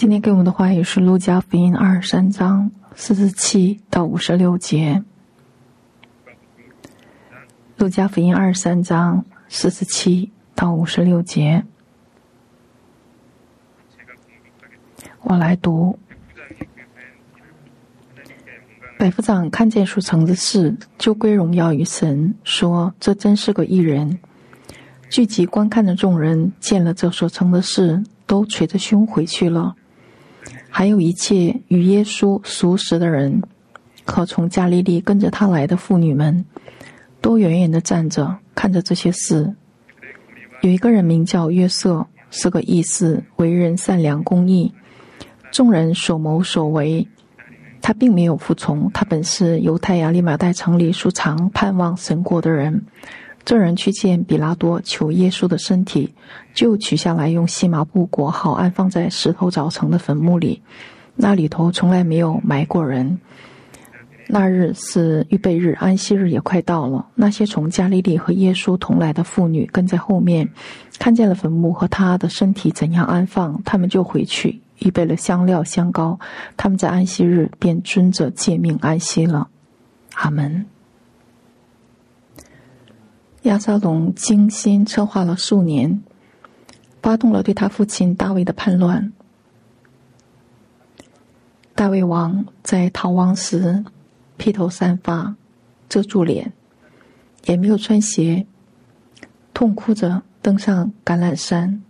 今天给我们的话语是路加福音23章47到56节。路加福音23章47到56节，我来读。百夫长看见所成的事，就归荣耀于神，说：这真是个义人。聚集观看的众人见了这所成的事，都捶着胸回去了。还有一切与耶稣熟识的人和从加利利跟着他来的妇女们，都远远地站着看着这些事。有一个人名叫约瑟，是个义士，为人善良公义，众人所谋所为他并没有服从。他本是犹太亚利马太城里素常盼望神国的人。这人去见比拉多，求耶稣的身体，就取下来，用细麻布裹好，安放在石头凿成的坟墓里。那里头从来没有埋过人。那日是预备日，安息日也快到了。那些从加利利和耶稣同来的妇女跟在后面，看见了坟墓和他的身体怎样安放，他们就回去预备了香料香膏。他们在安息日便遵着诫命安息了。阿们。押沙龙精心策划了数年，发动了对他父亲大卫的叛乱。大卫王在逃亡时披头散发，遮住脸，也没有穿鞋，痛哭着登上橄榄山。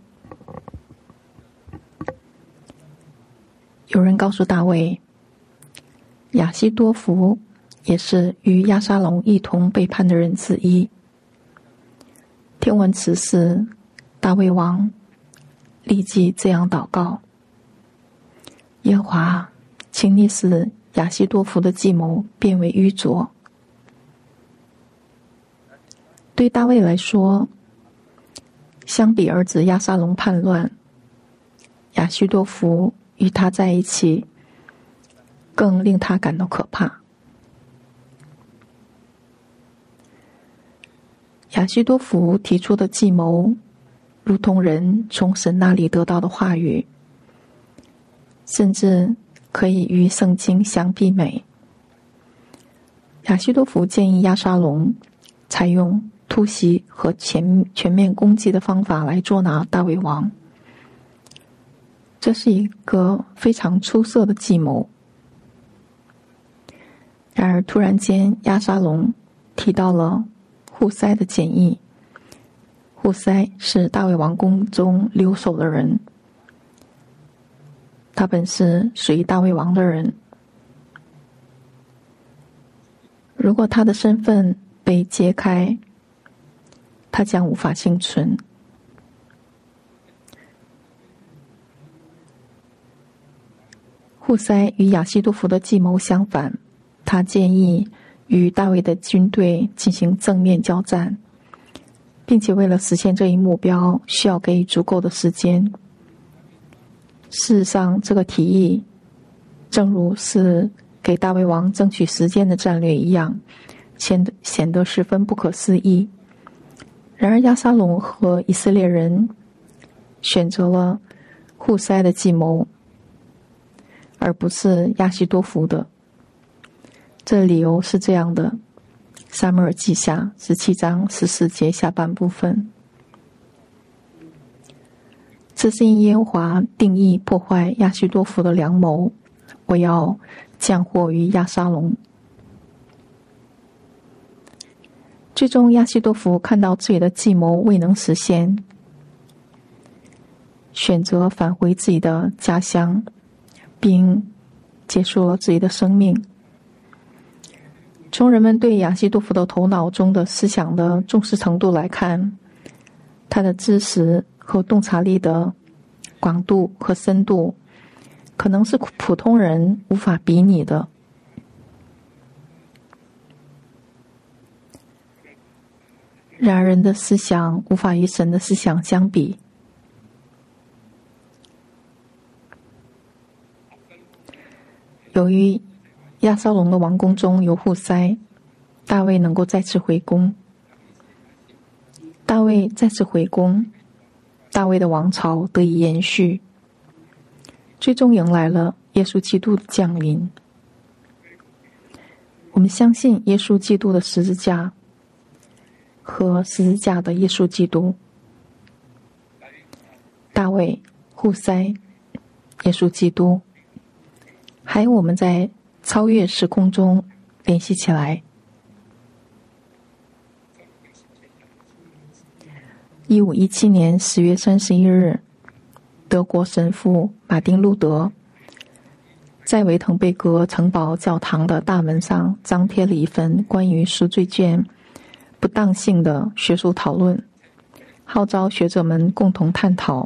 有人告诉大卫，亚希多弗也是与押沙龙一同背叛的人之一。听闻此事，大卫王立即这样祷告：耶和华，请你使亚希多弗的计谋变为愚拙。对大卫来说，相比儿子押沙龙叛乱，亚希多弗与他在一起更令他感到可怕。亚希多弗提出的计谋，如同人从神那里得到的话语，甚至可以与圣经相媲美。亚希多弗建议押沙龙采用突袭和全面攻击的方法来捉拿大卫王，这是一个非常出色的计谋。然而突然间，押沙龙提到了户塞的建议。户塞是大卫王宫中留守的人，他本是属于大卫王的人。如果他的身份被揭开，他将无法幸存。户塞与亚希多弗的计谋相反，他建议与大卫的军队进行正面交战，并且为了实现这一目标，需要给予足够的时间。事实上，这个提议正如是给大卫王争取时间的战略一样，显得十分不可思议。然而押沙龙和以色列人选择了户塞的计谋，而不是亚希多弗的。这理由是这样的：撒母耳记下17章14节下半部分。这是因耶和华定义破坏亚希多弗的良谋，我要降祸于押沙龙。最终亚希多弗看到自己的计谋未能实现，选择返回自己的家乡，并结束了自己的生命。从人们对亚希多弗的头脑中的思想的重视程度来看，他的知识和洞察力的广度和深度可能是普通人无法比拟的。然而人的思想无法与神的思想相比。由于押沙龙的王宫中有户塞，大卫能够再次回宫。大卫再次回宫，大卫的王朝得以延续。 最终迎来了耶稣基督的降临。我们相信耶稣基督的十字架和十字架的耶稣基督，大卫、户塞、耶稣基督，还有我们在超越时空中联系起来。1517年10月31日，德国神父马丁·路德在维滕贝格城堡教堂的大门上张贴了一份关于赎罪券不当性的学术讨论，号召学者们共同探讨。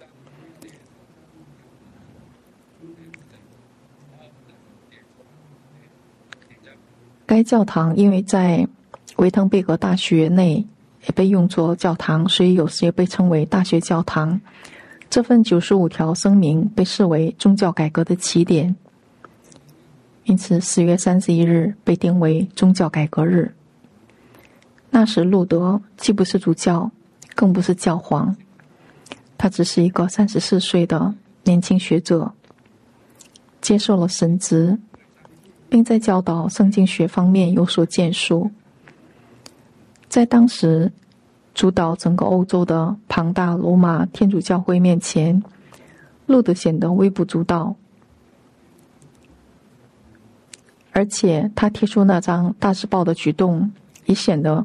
该教堂因为在维滕贝格大学内也被用作教堂，所以有时也被称为大学教堂。这份95条声明被视为宗教改革的起点，因此10月31日被定为宗教改革日。那时路德既不是主教，更不是教皇，他只是一个34岁的年轻学者，接受了神职，并在教导圣经学方面有所建树。在当时主导整个欧洲的庞大罗马天主教会面前，路德显得微不足道，而且他贴出那张大字报的举动也显得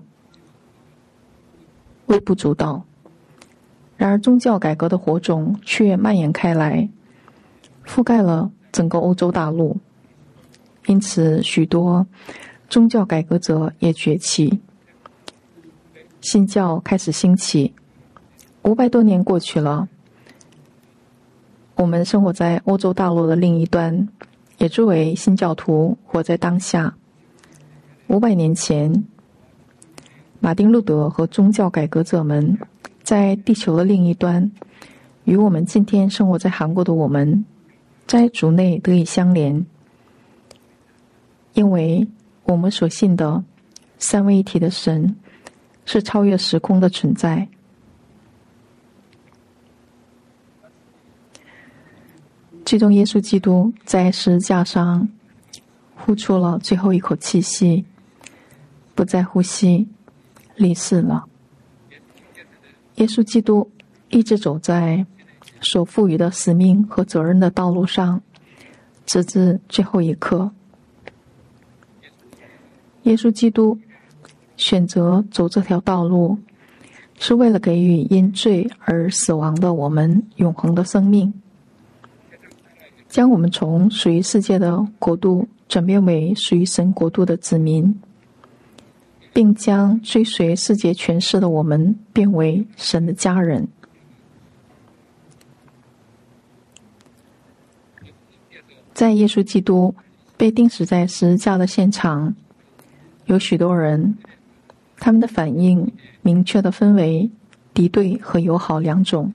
微不足道。然而宗教改革的火种却蔓延开来，覆盖了整个欧洲大陆，因此许多宗教改革者也崛起，新教开始兴起。500多年过去了，我们生活在欧洲大陆的另一端，也作为新教徒活在当下。500年前，马丁·路德和宗教改革者们在地球的另一端，与我们今天生活在韩国的我们，在主内得以相连，因为我们所信的三位一体的神是超越时空的存在。最终耶稣基督在十字架上呼出了最后一口气息，不再呼吸，离世了。耶稣基督一直走在所赋予的使命和责任的道路上，直至最后一刻。耶稣基督选择走这条道路，是为了给予因罪而死亡的我们永恒的生命，将我们从属于世界的国度转变为属于神国度的子民，并将追随世界权势的我们变为神的家人。在耶稣基督被钉死在十字架的现场，有许多人，他们的反应明确地分为敌对和友好两种。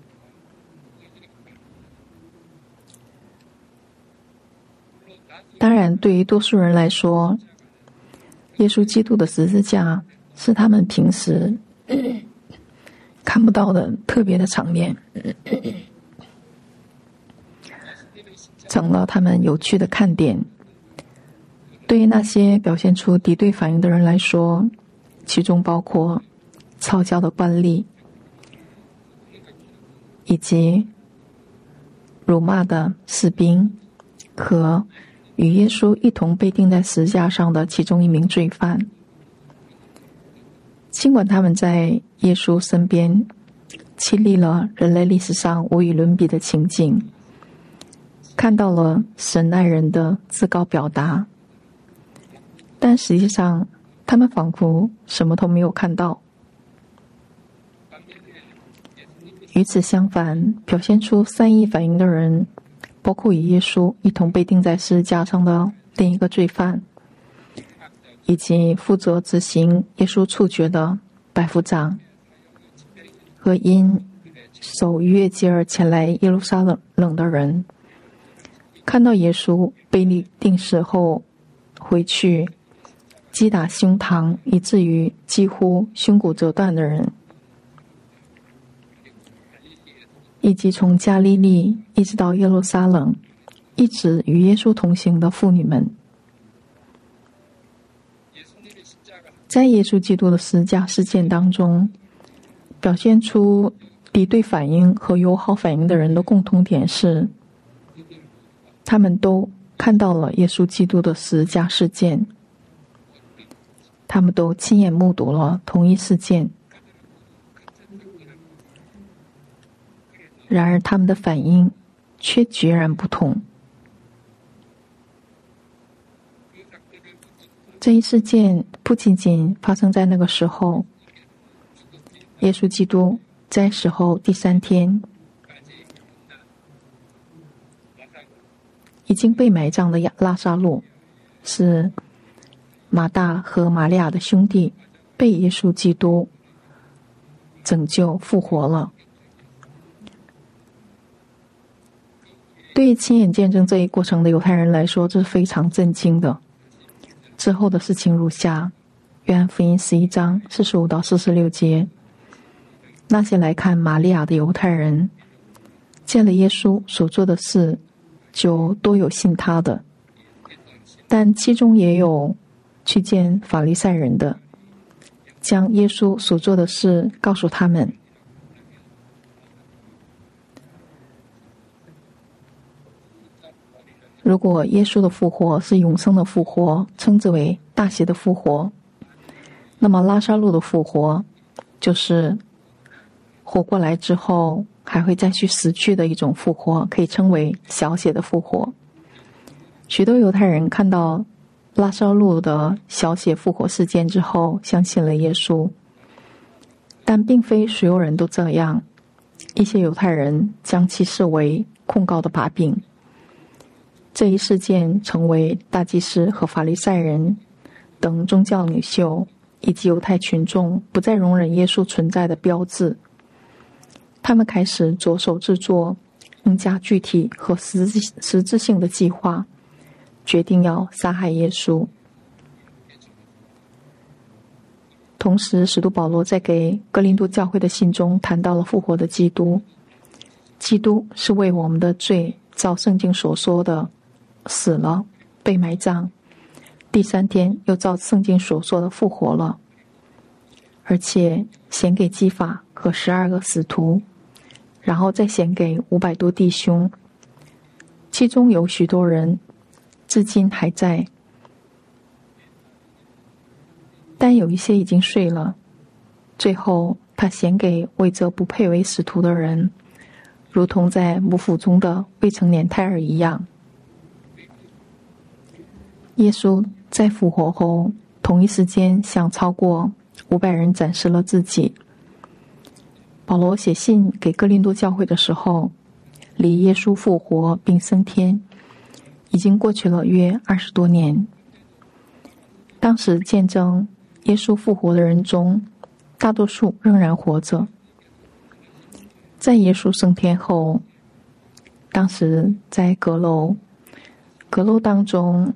当然，对于多数人来说，耶稣基督的十字架是他们平时看不到的特别的场面，成了他们有趣的看点。对于那些表现出敌对反应的人来说，其中包括抄教的官吏，以及辱骂的士兵和与耶稣一同被钉在十字架上的其中一名罪犯。尽管他们在耶稣身边亲历了人类历史上无与伦比的情景，看到了神爱人的至高表达，但实际上他们仿佛什么都没有看到。与此相反，表现出善意反应的人，包括与耶稣一同被钉在十字架上的另一个罪犯，以及负责执行耶稣处决的百夫长，和因守逾越节而前来耶路撒冷的人。看到耶稣被钉死后回去击打胸膛，以至于几乎胸骨折断的人。 以及从加利利一直到耶路撒冷一直与耶稣同行的妇女们。在耶稣基督的十字架事件当中，表现出敌对反应和友好反应的人的共同点是，他们都看到了耶稣基督的十字架事件，他们都亲眼目睹了同一事件，然而他们的反应却截然不同。这一事件不仅仅发生在那个时候，耶稣基督在死后第3天，已经被埋葬的拉撒路是马大和玛利亚的兄弟，被耶稣基督拯救复活了。对于亲眼见证这一过程的犹太人来说，这是非常震惊的。之后的事情如下：约翰福音11章45到46节，那些来看玛利亚的犹太人，见了耶稣所做的事，就都有信他的，但其中也有去见法利赛人的，将耶稣所做的事告诉他们。如果耶稣的复活是永生的复活，称之为大喜的复活，那么拉撒路的复活就是活过来之后还会再去死去的一种复活，可以称为小血的复活。许多犹太人看到拉撒路的小血复活事件之后相信了耶稣，但并非所有人都这样。一些犹太人将其视为控告的把柄。这一事件成为大祭司和法利赛人等宗教领袖以及犹太群众不再容忍耶稣存在的标志。他们开始着手制作更加具体和实质性的计划，决定要杀害耶稣。同时，使徒保罗在给哥林多教会的信中谈到了复活的基督。基督是为我们的罪，照圣经所说的死了，被埋葬，第3天又照圣经所说的复活了，而且显给基法和12个使徒，然后再显给500多弟兄，其中有许多人至今还在，但有一些已经睡了。最后他显给为这不配为使徒的人，如同在母腹中的未成年胎儿一样。耶稣在复活后同一时间向超过500人展示了自己。保罗写信给哥林多教会的时候，离耶稣复活并升天已经过去了约20多年。当时见证耶稣复活的人中，大多数仍然活着。在耶稣升天后，当时在阁楼当中，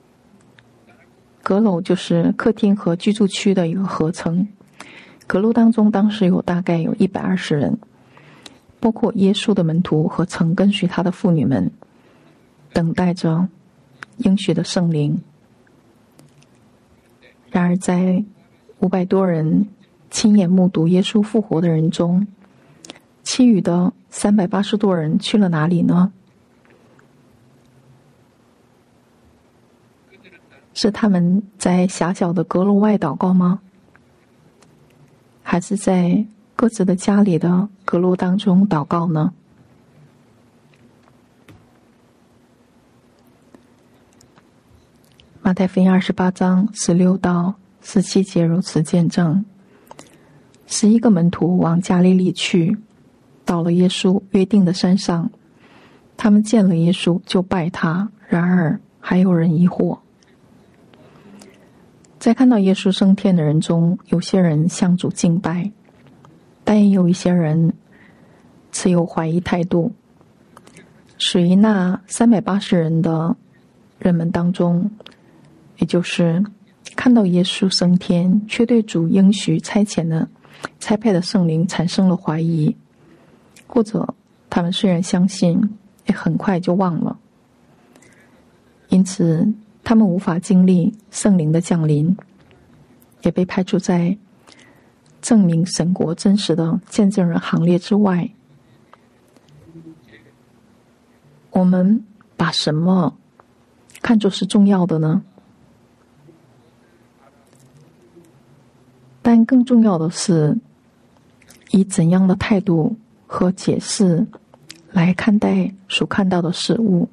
阁楼就是客厅和居住区的一个合成。阁楼当中当时大概有120人，包括耶稣的门徒和曾跟随他的妇女们，等待着应许的圣灵。然而在500多人亲眼目睹耶稣复活的人中，其余的380多人去了哪里呢？是他们在狭小的阁楼外祷告吗？还是在各自的家里的阁楼当中祷告呢？马太福音28章16到17节如此见证：11个门徒往加利利去，到了耶稣约定的山上，他们见了耶稣就拜他，然而还有人疑惑。在看到耶稣升天的人中，有些人向主敬拜，但也有一些人持有怀疑态度。属于那380人的人们当中，也就是看到耶稣升天却对主应许差派的圣灵产生了怀疑，或者他们虽然相信，也很快就忘了。因此，他们无法经历圣灵的降临，也被排除在证明神国真实的见证人行列之外。我们把什么看作是重要的呢？但更重要的是，以怎样的态度和解释来看待所看到的事物。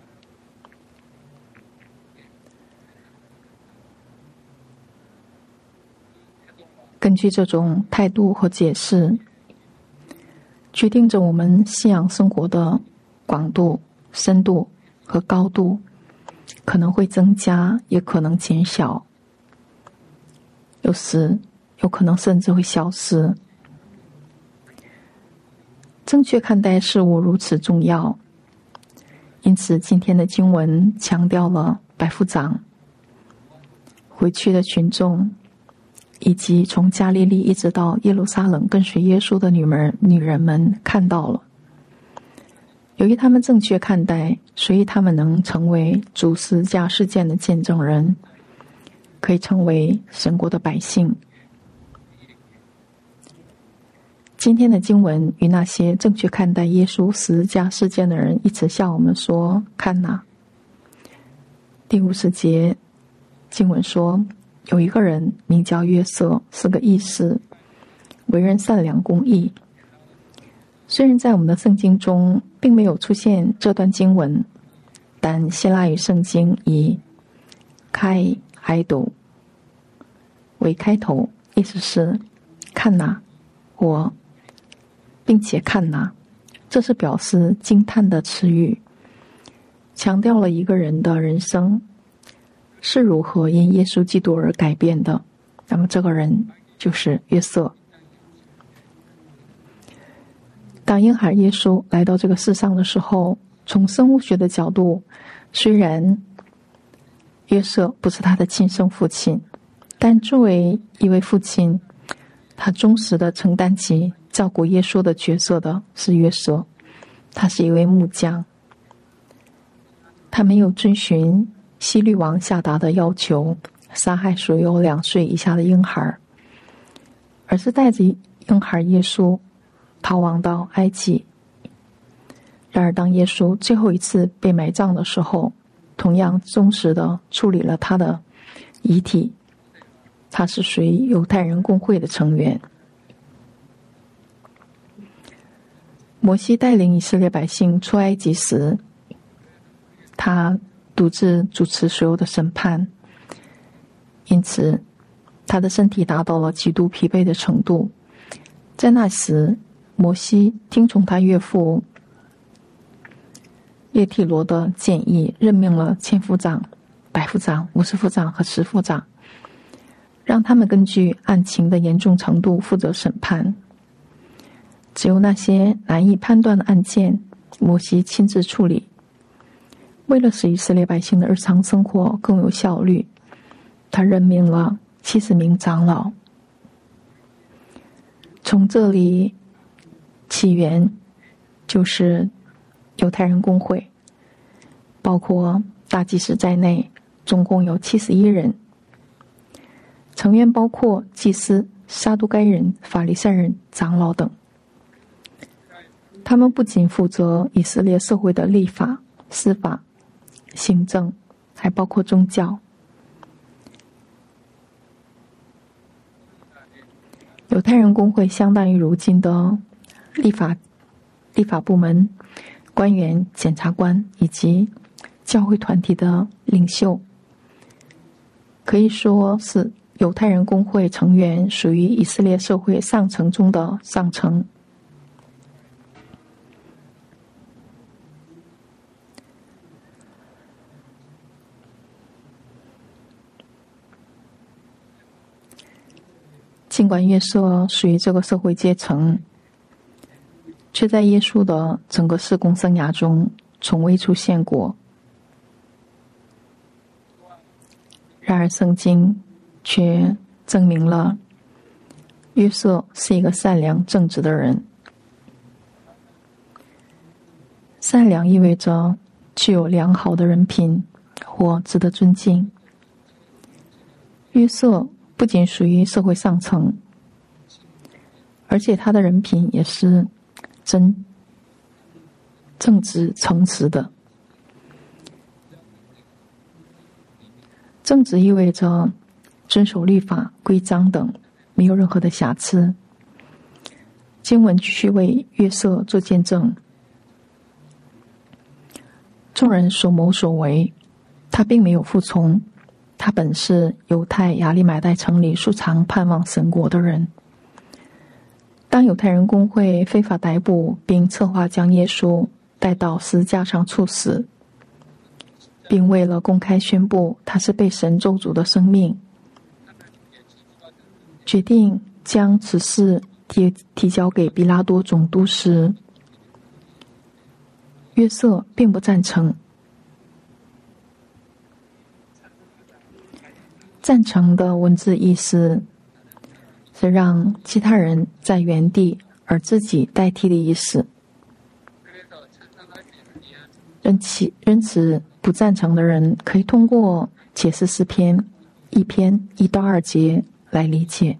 根据这种态度和解释，决定着我们信仰生活的广度、深度和高度，可能会增加，也可能减小，有时有可能甚至会消失。正确看待事物如此重要，因此今天的经文强调了百夫长、回去的群众，以及从加利利一直到耶路撒冷跟随耶稣的女人们看到了。由于他们正确看待，所以他们能成为主十字架事件的见证人，可以成为神国的百姓。今天的经文与那些正确看待耶稣十字架事件的人一直向我们说：看哪。第50节经文说，有一个人名叫约瑟，是个义士，为人善良公义。虽然在我们的圣经中并没有出现这段经文，但希腊语圣经以开海斗为开头，意思是看哪，我并且看哪，这是表示惊叹的词语，强调了一个人的人生是如何因耶稣基督而改变的。那么这个人就是约瑟。当婴孩耶稣来到这个世上的时候，从生物学的角度，虽然约瑟不是他的亲生父亲，但作为一位父亲，他忠实的承担起照顾耶稣的角色的是约瑟。他是一位木匠，他没有遵循希律王下达的要求，杀害所有2岁以下的婴孩，而是带着婴孩耶稣逃亡到埃及。然而当耶稣最后一次被埋葬的时候，同样忠实地处理了他的遗体。他是属于犹太人公会的成员。摩西带领以色列百姓出埃及时，他独自主持所有的审判，因此他的身体达到了极度疲惫的程度。在那时，摩西听从他岳父耶提罗的建议，任命了千夫长、百夫长、50夫长和10夫长，让他们根据案情的严重程度负责审判。只有那些难以判断的案件，摩西亲自处理。为了使以色列百姓的日常生活更有效率，他任命了70名长老。从这里起源就是犹太人公会，包括大祭司在内，总共有71人。成员包括祭司、撒都该人、法利赛人、长老等。他们不仅负责以色列社会的立法、司法、行政，还包括宗教。犹太人公会相当于如今的立法部门、官员、检察官以及教会团体的领袖，可以说是犹太人公会成员属于以色列社会上层中的上层。尽管约瑟属于这个社会阶层，却在耶稣的整个事工生涯中从未出现过。然而圣经却证明了约瑟是一个善良正直的人。 善良意味着具有良好的人品或值得尊敬。约瑟不仅属于社会上层，而且他的人品也是正直诚实的。正直意味着遵守律法、规章等，没有任何的瑕疵。经文继续为约瑟做见证，众人所谋所为，他并没有服从。他本是犹太亚利买代城里素常盼望神国的人。当犹太人公会非法逮捕并策划将耶稣带到十字架上处死，并为了公开宣布他是被神咒诅的生命，决定将此事提交给比拉多总督时，约瑟并不赞成。赞成的文字意思是让其他人在原地，而自己代替的意思。因此不赞成的人可以通过解释诗篇1到2节来理解。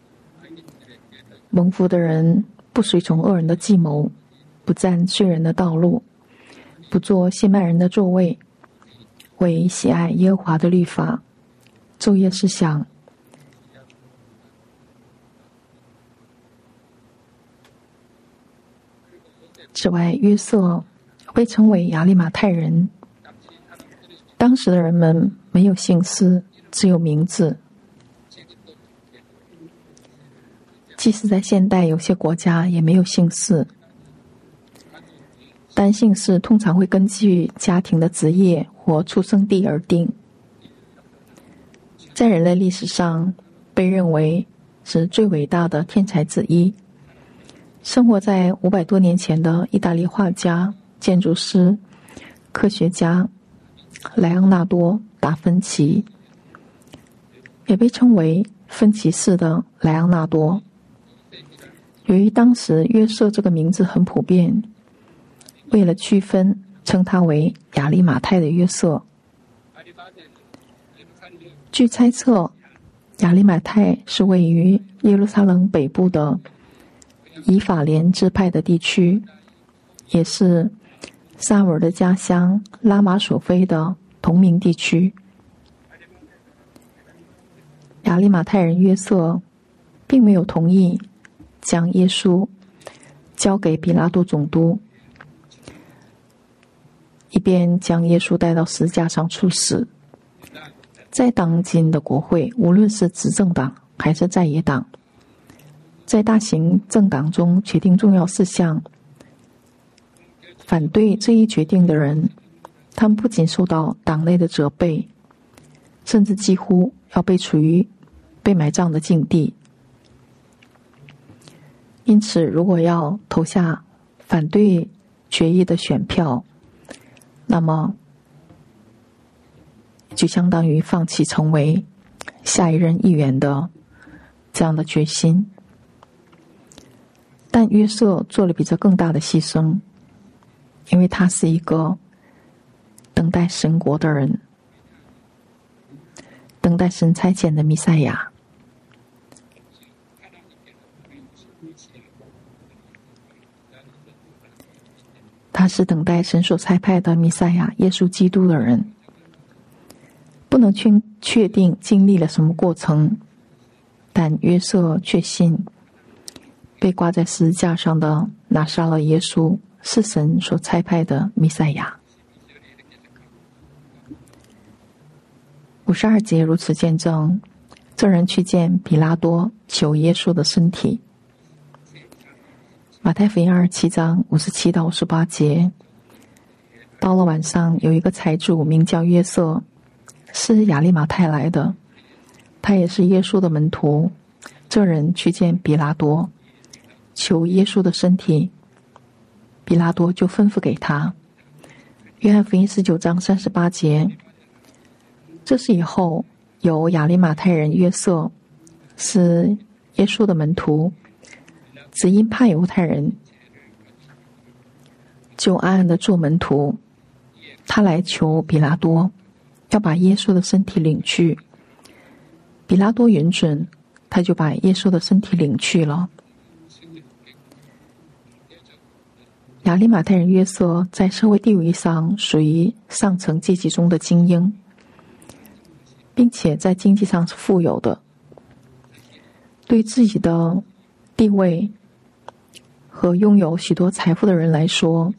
蒙福的人不随从恶人的计谋，不占罪人的道路，不做亵慢人的座位，为喜爱耶和华的律法，昼夜思想。此外，约瑟被称为亚利马太人。当时的人们没有姓氏，只有名字。即使在现代有些国家也没有姓氏，但姓氏通常会根据家庭的职业或出生地而定。在人类历史上被认为是最伟大的天才之一，生活在500多年前的意大利画家、建筑师、科学家莱昂纳多·达芬奇，也被称为芬奇式的莱昂纳多。由于当时约瑟这个名字很普遍，为了区分，称他为亚利马太的约瑟。据猜测，亚利马太是位于耶路撒冷北部的以法莲支派的地区，也是撒母耳的家乡拉玛索菲的同名地区。亚利马太人约瑟并没有同意将耶稣交给比拉多总督，以便将耶稣带到十字架上处死。在当今的国会，无论是执政党还是在野党，在大型政党中决定重要事项，反对这一决定的人，他们不仅受到党内的责备，甚至几乎要被处于被埋葬的境地。因此，如果要投下反对决议的选票，那么就相当于放弃成为下一任议员的这样的决心。但约瑟做了比这更大的牺牲，因为他是一个等待神国的人，等待神差遣的弥赛亚。他是等待神所差派的弥赛亚耶稣基督的人。不能确定经历了什么过程，但约瑟确信被挂在十字架上的拿撒勒耶稣是神所差派的弥赛亚。52节如此见证，这人去见比拉多，求耶稣的身体。马太福音27章57到58节，到了晚上，有一个财主名叫约瑟，是亚利马太来的，他也是耶稣的门徒。这人去见比拉多，求耶稣的身体，比拉多就吩咐给他。约翰福音19章38节，这是以后有亚利马太人约瑟，是耶稣的门徒，只因怕犹太人， 就暗暗的做门徒。他来求比拉多，要把耶稣的身体领去。比拉多允准，他就把耶稣的身体领去了。亚利马太人约瑟在社会地位上属于上层阶级中的精英，并且在经济上是富有的。对自己的地位和拥有许多财富的人来说，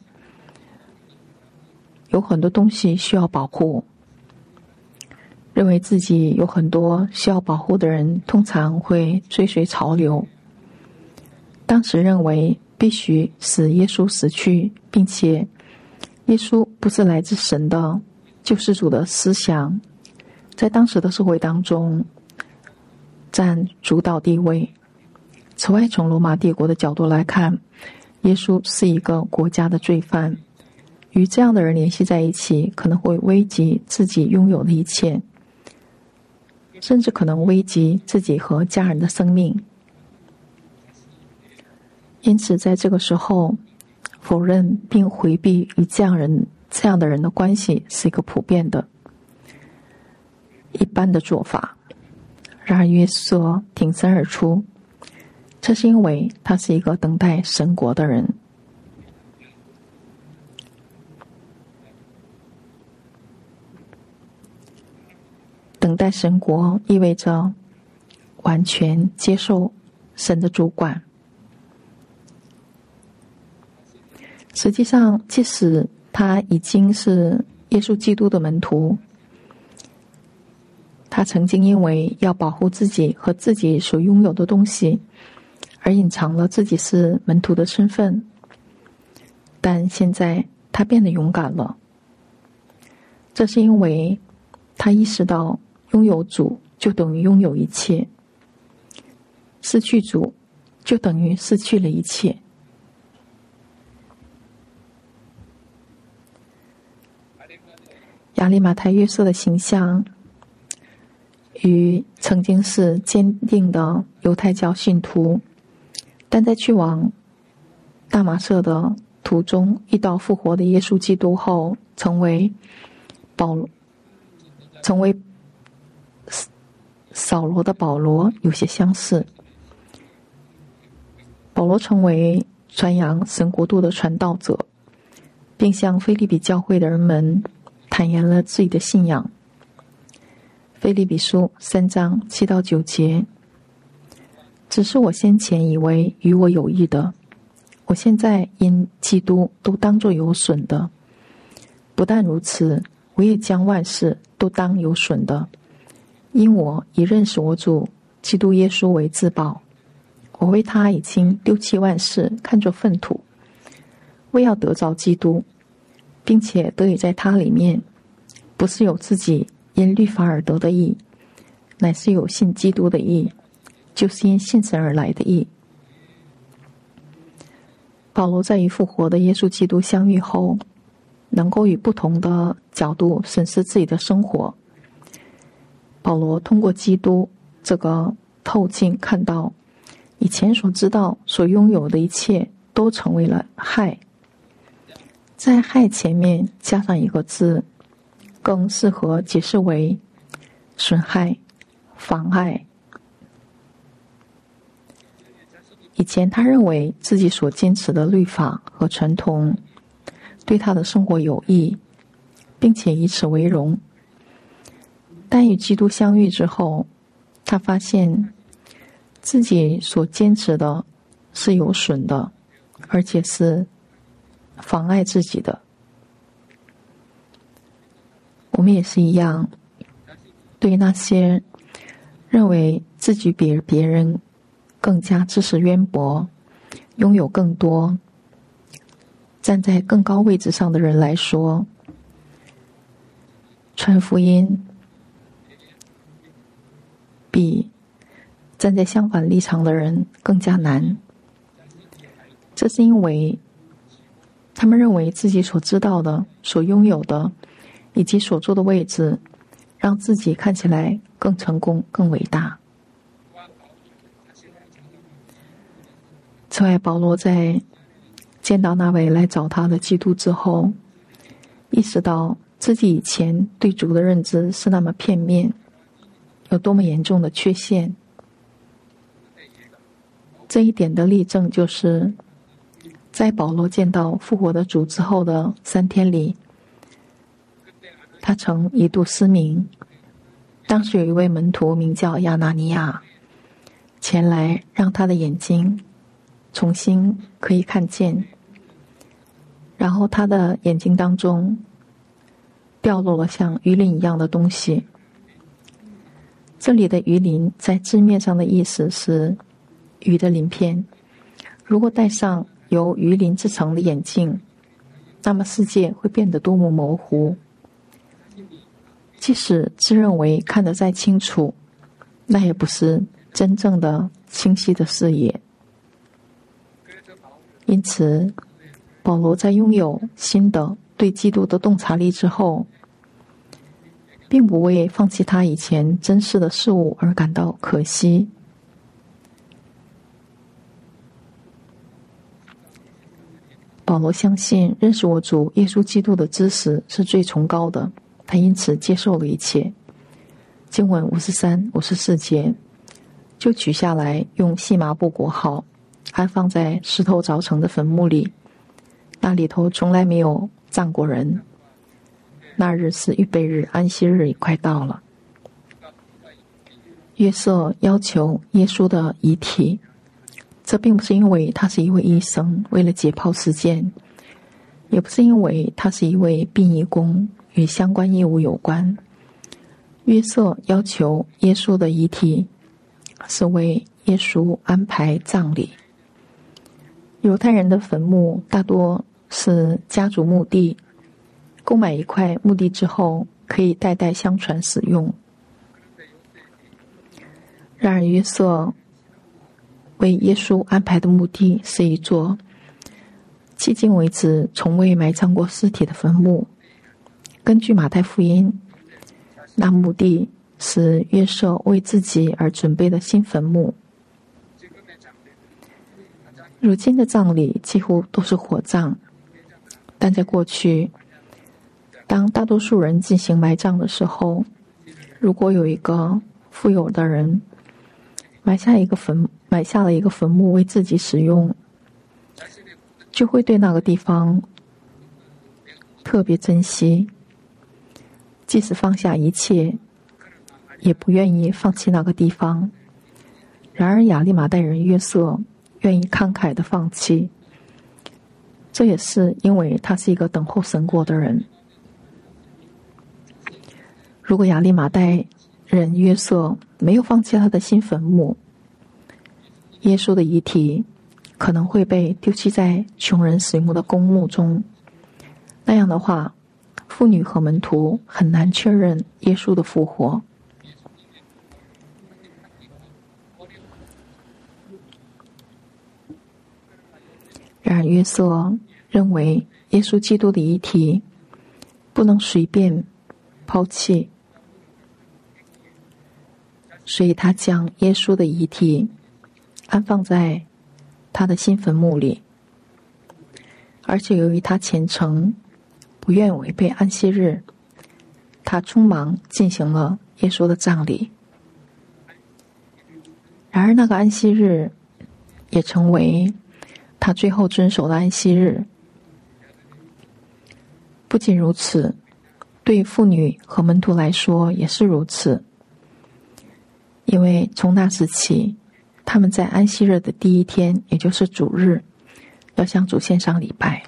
有很多东西需要保护。认为自己有很多需要保护的人，通常会追随潮流。当时认为必须使耶稣死去，并且耶稣不是来自神的救世主的思想，在当时的社会当中占主导地位。此外，从罗马帝国的角度来看，耶稣是一个国家的罪犯，与这样的人联系在一起，可能会危及自己拥有的一切，甚至可能危及自己和家人的生命。因此在这个时候，否认并回避与这样的人的关系是一个普遍的一般的做法。然而约瑟挺身而出，这是因为他是一个等待神国的人。等待神国意味着完全接受神的主管。实际上，即使他已经是耶稣基督的门徒，他曾经因为要保护自己和自己所拥有的东西，而隐藏了自己是门徒的身份。但现在他变得勇敢了，这是因为他意识到拥有主就等于拥有一切，失去主就等于失去了一切。亚利马太约瑟的形象与曾经是坚定的犹太教信徒，但在去往大马色的途中遇到复活的耶稣基督后，成为扫罗的保罗有些相似。保罗成为传扬神国度的传道者，并向腓立比教会的人们坦言了自己的信仰。腓立比书3章7到9节，只是我先前以为与我有益的，我现在因基督都当作有损的。不但如此，我也将万事都当有损的，因我以认识我主基督耶稣为至宝。我为他已经丢弃万事，看作粪土，为要得着基督，并且得以在他里面，不是有自己因律法而得的义，乃是有信基督的义，就是因信神而来的义。保罗在与复活的耶稣基督相遇后，能够以不同的角度审视自己的生活。保罗通过基督这个透镜看到，以前所知道所拥有的一切都成为了害，在害前面加上一个字，更适合解释为损害、妨碍。以前他认为自己所坚持的律法和传统对他的生活有益，并且以此为荣。但与基督相遇之后，他发现自己所坚持的是有损的，而且是妨碍自己的。我们也是一样，对那些认为自己比别人更加知识渊博，拥有更多，站在更高位置上的人来说，传福音比站在相反立场的人更加难。这是因为他们认为自己所知道的、所拥有的以及所坐的位置，让自己看起来更成功、更伟大。此外，保罗在见到那位来找他的基督之后，意识到自己以前对主的认知是那么片面，有多么严重的缺陷。这一点的例证就是，在保罗见到复活的主之后的3天里，他曾一度失明。当时有一位门徒名叫亚拿尼亚，前来让他的眼睛重新可以看见，然后他的眼睛当中掉落了像鱼鳞一样的东西。这里的鱼鳞在字面上的意思是鱼的鳞片。如果戴上由鱼鳞制成的眼镜，那么世界会变得多么模糊。即使自认为看得再清楚，那也不是真正的清晰的视野。因此，保罗在拥有新的对基督的洞察力之后，并不为放弃他以前珍视的事物而感到可惜。保罗相信认识我主耶稣基督的知识是最崇高的，他因此接受了一切。经文53、54节就取下来，用细麻布裹好，安放在石头凿成的坟墓里。那里头从来没有葬过人。那日是预备日，安息日已快到了。约瑟要求耶稣的遗体，这并不是因为他是一位医生，为了解剖事件，也不是因为他是一位殡仪工，与相关业务有关。约瑟要求耶稣的遗体，是为耶稣安排葬礼。犹太人的坟墓大多是家族墓地，购买一块墓地之后，可以代代相传使用。然而约瑟为耶稣安排的墓地是一座迄今为止从未埋葬过尸体的坟墓。根据马太福音，那墓地是约瑟为自己而准备的新坟墓。如今的葬礼几乎都是火葬，但在过去，当大多数人进行埋葬的时候，如果有一个富有的人埋下了一个坟墓为自己使用，就会对那个地方特别珍惜，即使放下一切，也不愿意放弃那个地方。然而亚利马太人约瑟愿意慷慨地放弃，这也是因为他是一个等候神国的人。如果亚利马太人约瑟没有放弃他的新坟墓，耶稣的遗体可能会被丢弃在穷人使用的公墓中。那样的话，妇女和门徒很难确认耶稣的复活。然而约瑟认为耶稣基督的遗体不能随便抛弃，所以他将耶稣的遗体安放在他的新坟墓里。而且由于他虔诚，不愿违背安息日，他匆忙进行了耶稣的葬礼。然而那个安息日也成为他最后遵守的安息日。不仅如此，对妇女和门徒来说也是如此，因为从那时起，他们在安息日的第一天，也就是主日，要向主献上礼拜。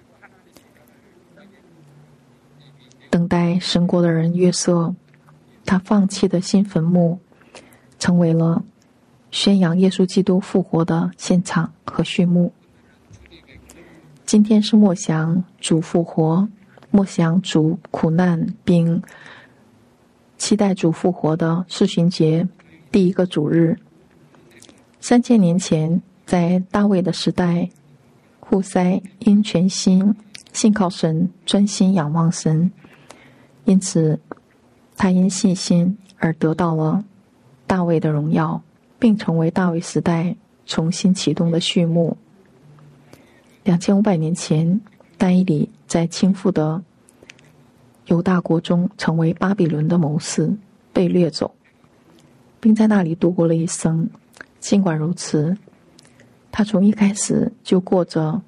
等待神国的人约瑟，他放弃的新坟墓，成为了宣扬耶稣基督复活的现场和序幕。今天是默想主复活，默想主苦难，并期待主复活的四旬节第一个主日。3000年前，在大卫的时代，户塞因全心信靠神，专心仰望神，因此他因信心而得到了大卫的荣耀，并成为大卫时代重新启动的序幕。 2500年前，但以理在倾覆的犹大国中成为巴比伦的谋士，被掠走，并在那里度过了一生。尽管如此，他从一开始就过着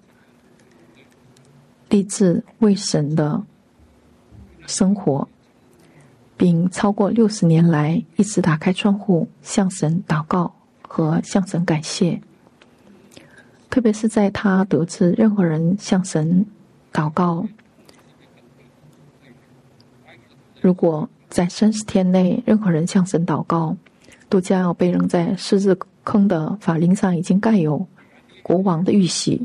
立志为神的生活，并超过60年来一直打开窗户向神祷告和向神感谢。特别是在他得知任何人向神祷告，如果在30天内任何人向神祷告，都将要被扔在狮子坑的法令上已经盖有国王的玉玺，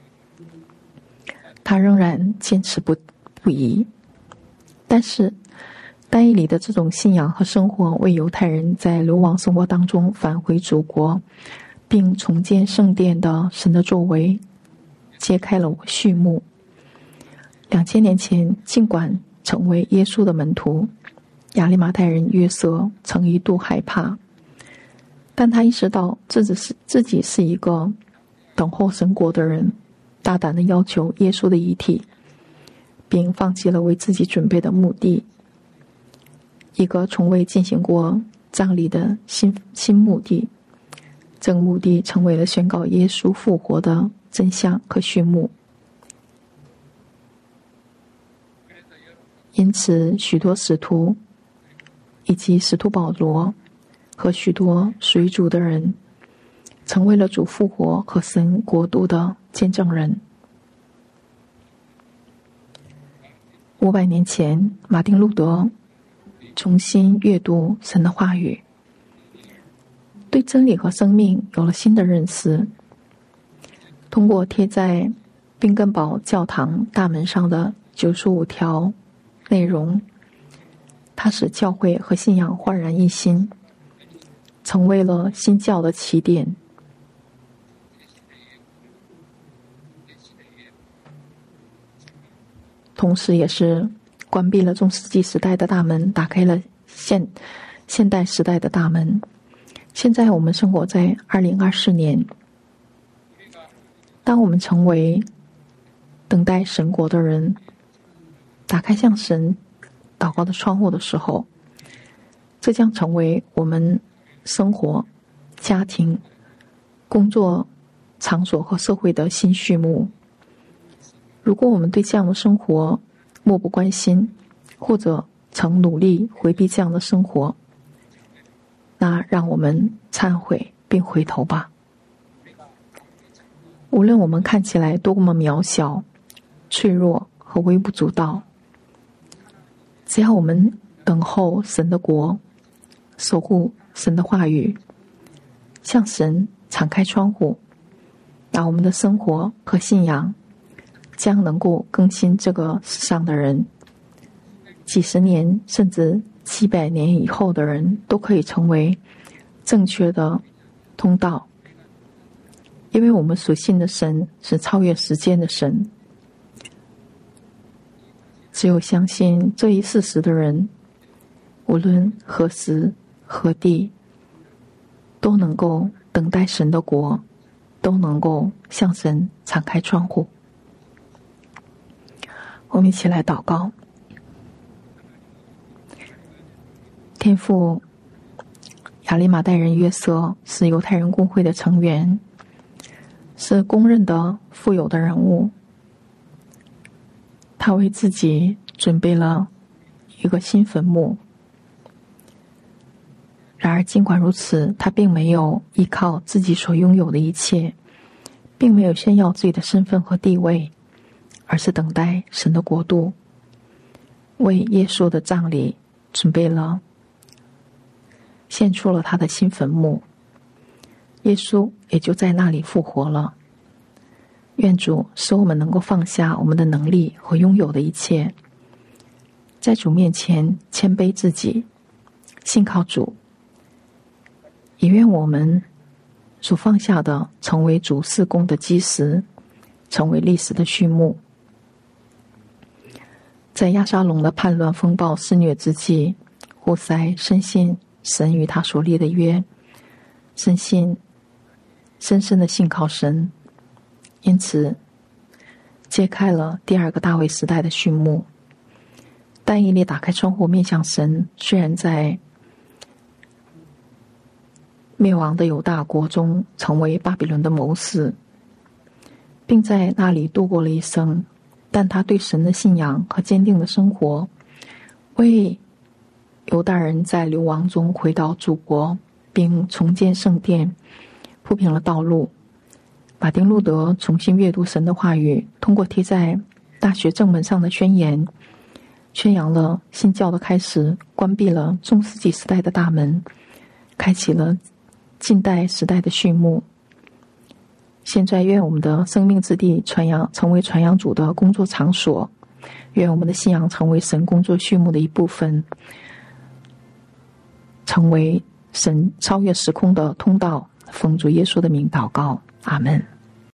他仍然坚持不移。但是但以理的这种信仰和生活，为犹太人在流亡生活当中返回祖国并重建圣殿的神的作为揭开了序幕。2000年前，尽管成为耶稣的门徒，亚利马太人约瑟曾一度害怕，但他意识到自己是一个等候神国的人，大胆地要求耶稣的遗体，并放弃了为自己准备的墓地，一个从未进行过葬礼的新墓地。这个墓地成为了宣告耶稣复活的真相和序幕。因此，许多使徒以及使徒保罗和许多属于主的人，成为了主复活和神国度的见证人。500年前，马丁路德重新阅读神的话语，对真理和生命有了新的认识。通过贴在宾根堡教堂大门上的95条内容，它使教会和信仰焕然一新，成为了新教的起点。同时也是关闭了中世纪时代的大门，打开了现代时代的大门。现在我们生活在2024年，当我们成为等待神国的人，打开向神祷告的窗户的时候，这将成为我们生活、家庭、工作场所和社会的新序幕。如果我们对这样的生活漠不关心，或者曾努力回避这样的生活，那让我们忏悔并回头吧。无论我们看起来多么渺小、脆弱和微不足道，只要我们等候神的国，守护神的话语，向神敞开窗户，那我们的生活和信仰将能够更新这个世上的人。几十年甚至700年以后的人都可以成为正确的通道，因为我们所信的神是超越时间的神。只有相信这一事实的人，无论何时何地，都能够等待神的国，都能够向神敞开窗户。我们一起来祷告。天父，亚利马太人约瑟是犹太人公会的成员，是公认的富有的人物。他为自己准备了一个新坟墓。然而尽管如此，他并没有依靠自己所拥有的一切，并没有炫耀自己的身份和地位，而是等待神的国度，为耶稣的葬礼献出了他的新坟墓。耶稣也就在那里复活了。愿主使我们能够放下我们的能力和拥有的一切，在主面前谦卑自己，信靠主。也愿我们所放下的成为主事工的基石，成为历史的序幕。在亚沙龙的叛乱风暴肆虐之际，户塞深信神与他所立的约，深深的信靠神，因此揭开了第二个大卫时代的序幕。但以理打开窗户面向神，虽然在灭亡的犹大国中成为巴比伦的谋士，并在那里度过了一生，但他对神的信仰和坚定的生活，为犹大人在流亡中回到祖国并重建圣殿铺平了道路。马丁路德重新阅读神的话语，通过贴在大学正门上的宣言，宣扬了新教的开始，关闭了中世纪时代的大门，开启了近代时代的序幕。现在愿我们的生命之地成为传扬主的工作场所，愿我们的信仰成为神工作序幕的一部分，成为神超越时空的通道。奉主耶稣的名祷告，阿们。